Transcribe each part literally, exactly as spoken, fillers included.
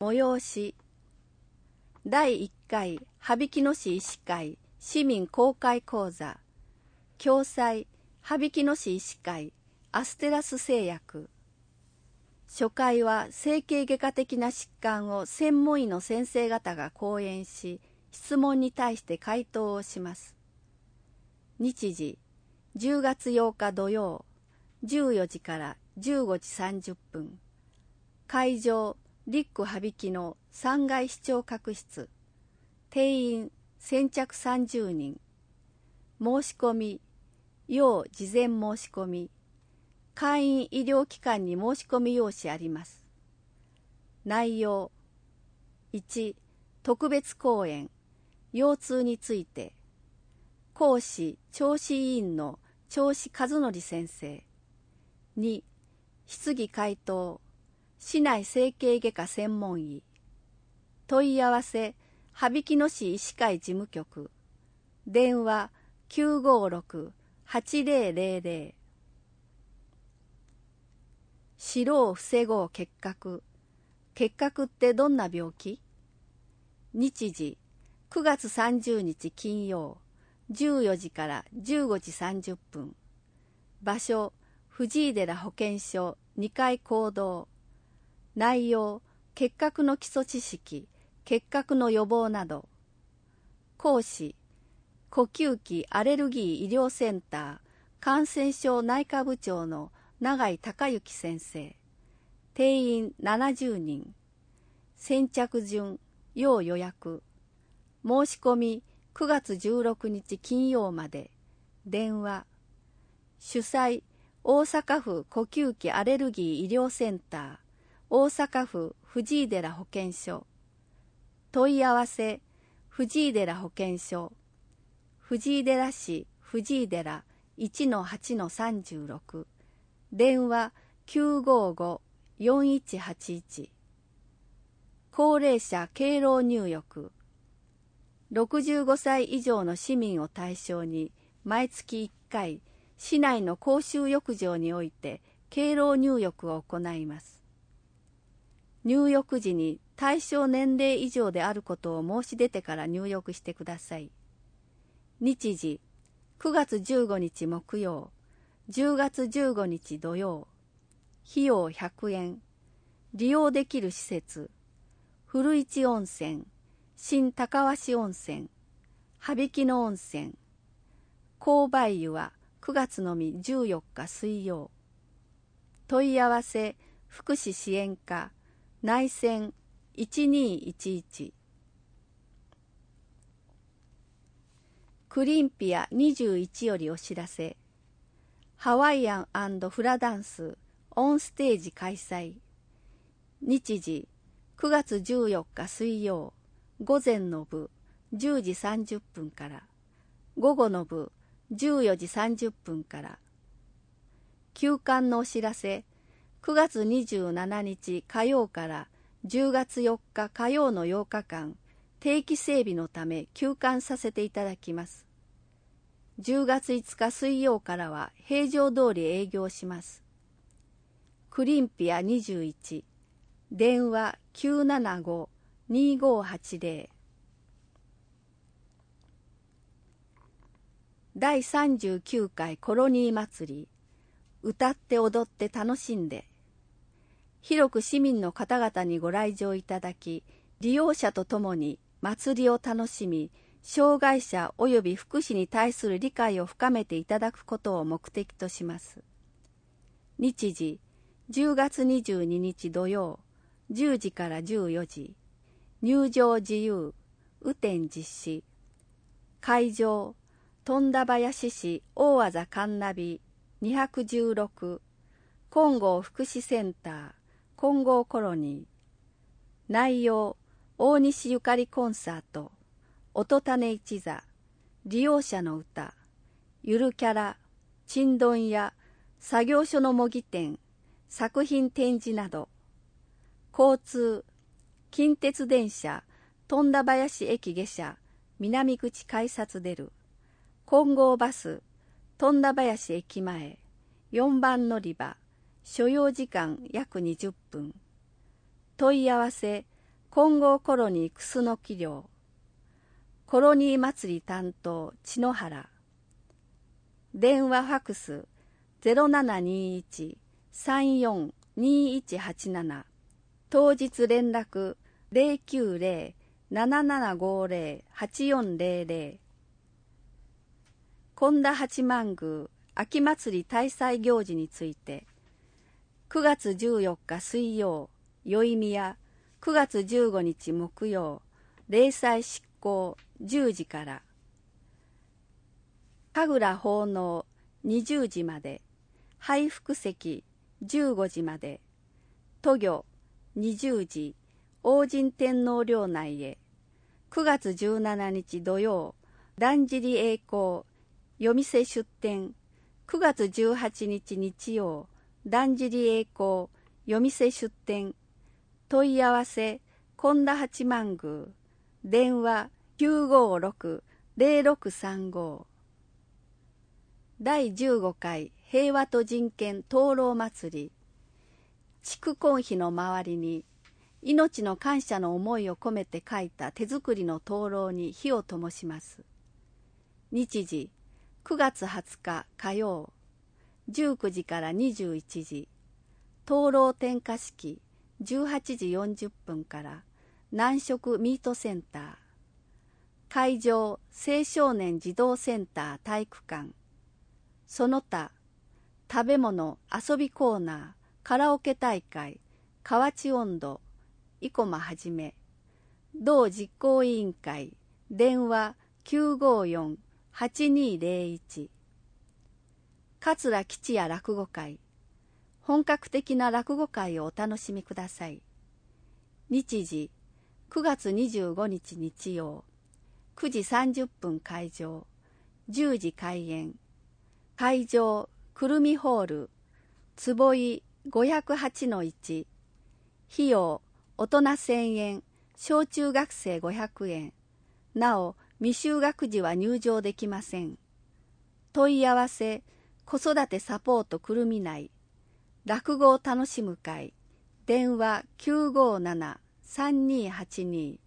催しだいいっかい羽曳野市医師会市民公開講座共催羽曳野市医師会アステラス製薬。初回は整形外科的な疾患を専門医の先生方が講演し、質問に対して回答をします。日時じゅうがつようか土曜じゅうよじからじゅうごじさんじゅっぷん。会場リック羽曳野さんがい視聴覚室。定員先着さんじゅうにん。申し込み要事前申し込み。会員医療機関に申し込み用紙あります。内容いち特別講演腰痛について。講師聴子委員の聴子和則先生。に質疑回答市内整形外科専門医。問い合わせ羽曳野市医師会事務局。電話きゅうごろく はちぜろぜろぜろ。知ろう防ごう結核。結核ってどんな病気？日時くがつさんじゅうにち金曜じゅうよじからじゅうごじさんじゅっぷん。場所藤井寺保健所にかい講堂。内容結核の基礎知識、結核の予防など。講師呼吸器アレルギー医療センター感染症内科部長の永井孝之先生。定員ななじゅうにん。先着順要予約。申し込みくがつじゅうろくにち金曜まで。電話主催大阪府呼吸器アレルギー医療センター大阪府藤井寺保健所。問い合わせ藤井寺保健所藤井寺市藤井寺 いちのはちのさんじゅうろく。電話きゅうごご よんいちはちいち。高齢者敬老入浴。ろくじゅうごさい以上の市民を対象に毎月いっかい市内の公衆浴場において敬老入浴を行います。入浴時に対象年齢以上であることを申し出てから入浴してください。日時くがつじゅうごにち木曜じゅうがつじゅうごにち土曜。費用ひゃくえん。利用できる施設古市温泉新高鷲温泉羽曳野温泉。購買湯はくがつのみじゅうよっか水曜。問い合わせ福祉支援課内線いちにいちいち。クリンピアにじゅういちよりお知らせ。ハワイアン&フラダンスオンステージ開催。日時くがつじゅうよっか水曜午前の部じゅうじさんじゅっぷんから午後の部じゅうよじさんじゅっぷんから。休館のお知らせ。くがつにじゅうしちにち火曜からじゅうがつよっか火曜のようかかん定期整備のため休館させていただきます。じゅうがついつか水曜からは平常通り営業します。クリンピアにじゅういち。電話きゅうななご にごはちぜろ。だいさんじゅうきゅうかいコロニー祭り。歌って踊って楽しんで。広く市民の方々にご来場いただき、利用者とともに祭りを楽しみ、障害者及び福祉に対する理解を深めていただくことを目的とします。日時じゅうがつにじゅうににち土曜じゅうじからじゅうよじ。入場自由雨天実施。会場富田林市大字神ナビにひゃくじゅうろく金剛福祉センター金剛コロニー。内容大西ゆかりコンサート音種一座利用者の歌ゆるキャラちんどん屋作業所の模擬店作品展示など。交通近鉄電車富田林駅下車南口改札出る。金剛バス富田林駅前よんばん乗り場所要時間約にじゅっぷん。問い合わせ金剛コロニー楠木寮、コロニー祭り担当千野原、電話ファクス ゼロななにいち さんよん にいちはちなな、当日連絡 ゼロきゅうゼロ ななななごゼロ はちよんゼロゼロ。神田八幡宮秋祭り大祭行事について、くがつじゅうよっか水曜、宵宮、くがつじゅうごにち木曜、例祭執行じゅうじから、神楽奉納にじゅうじまで、拝福席じゅうごじまで、渡御にじゅうじ、王神天皇陵内へ、くがつじゅうしちにち土曜、だんじり栄光、夜店出店、くがつじゅうはちにち日曜、だんじり栄光、夜店出店、問い合わせ、神田八幡宮、電話きゅうごろく ゼロろくさんご。だいじゅうごかい平和と人権灯籠祭り、筑根碑の周りに、命の感謝の思いを込めて書いた手作りの灯籠に火を灯します。日時、くがつはつか火曜、じゅうくじからにじゅういちじ、灯籠点火式じゅうはちじよんじゅっぷんから南食ミートセンター、会場青少年児童センター体育館、その他食べ物遊びコーナー、カラオケ大会、河内音頭、生駒はじめ、同実行委員会、電話きゅうごよん はちにゼロいち。桂吉也落語会、本格的な落語会をお楽しみください。日時、くがつにじゅうごにち日曜、くじさんじゅっぷん開場、じゅうじ開演。会場、くるみホール、坪井 ごひゃくはちのいち。費用、大人せんえん、小中学生ごひゃくえん。なお、未就学児は入場できません。問い合わせ、子育てサポートくるみ内、落語を楽しむ会、電話きゅうごなな さんにはちに。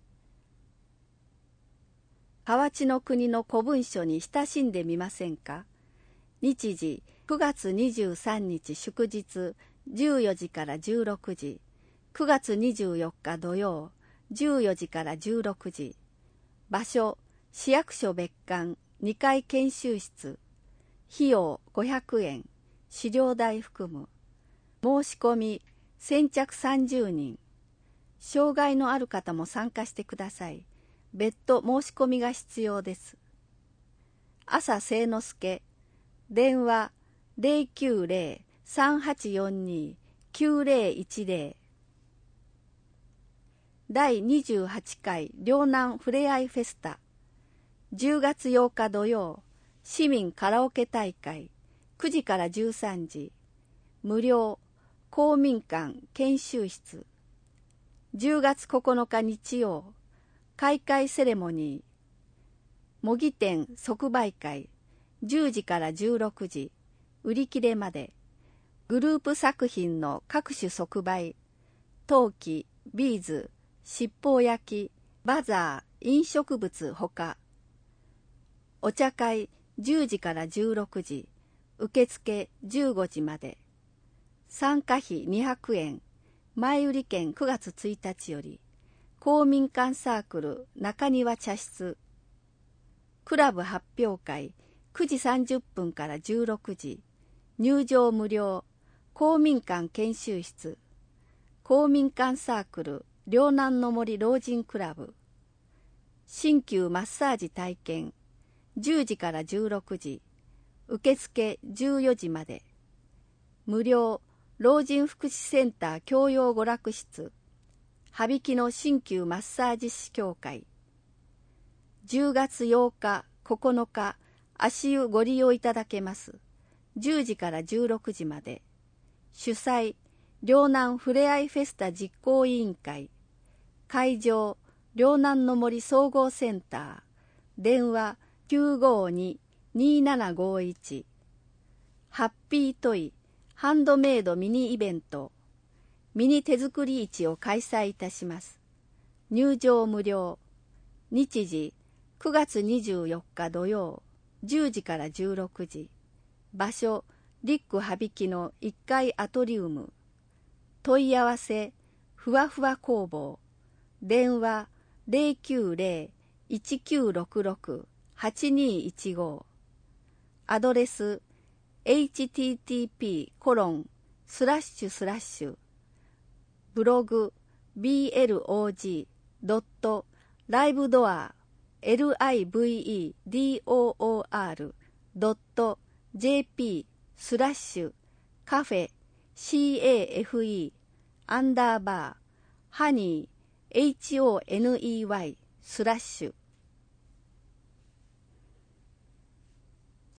河内の国の古文書に親しんでみませんか。日時、くがつにじゅうさんにち祝日、じゅうよじからじゅうろくじ、くがつにじゅうよっか土曜、じゅうよじからじゅうろくじ。場所、市役所別館にかい研修室。費用ごひゃくえん、資料代含む。申し込み、先着さんじゅうにん。障害のある方も参加してください。別途申し込みが必要です。朝清之助、電話ゼロきゅうゼロ さんはちよんに きゅうゼロいちゼロ。だいにじゅうはちかい両南ふれあいフェスタ、じゅうがつようか土曜、市民カラオケ大会、くじからじゅうさんじ、無料、公民館研修室。じゅうがつここのか日曜、開会セレモニー、模擬店即売会、じゅうじからじゅうろくじ、売り切れまで。グループ作品の各種即売、陶器、ビーズ、七宝焼き、バザー、飲食物ほか。お茶会じゅうじからじゅうろくじ、受付じゅうごじまで。参加費にひゃくえん、前売り券くがつついたちより。公民館サークル中庭茶室。クラブ発表会くじさんじゅっぷんからじゅうろくじ。入場無料。公民館研修室。公民館サークル両南の森老人クラブ。鍼灸マッサージ体験じゅうじからじゅうろくじ。受付じゅうよじまで。無料老人福祉センター教養娯楽室。羽曳の鍼灸マッサージ師協会。じゅうがつようか、ここのか、足湯ご利用いただけます。じゅうじからじゅうろくじまで。主催、両南ふれあいフェスタ実行委員会。会場、両南の森総合センター。電話きゅうごに にななごいち。ハッピートイ、ハンドメイドミニイベント。ミニ手作り市を開催いたします。 入場無料。日時くがつにじゅうよっか土曜じゅうじからじゅうろくじ。場所リック羽曳のいっかいアトリウム。問い合わせふわふわ工房。電話 ゼロきゅうゼロ いちきゅうろくろく はちにいちご。アドレス エイチティーティーピーコロンスラッシュスラッシュブログ ビーエルオージードットライブドア ライブドア ドット ジェーピー スラッシュカフェ カフェ アンダーバーハニー ホネイ スラッシュ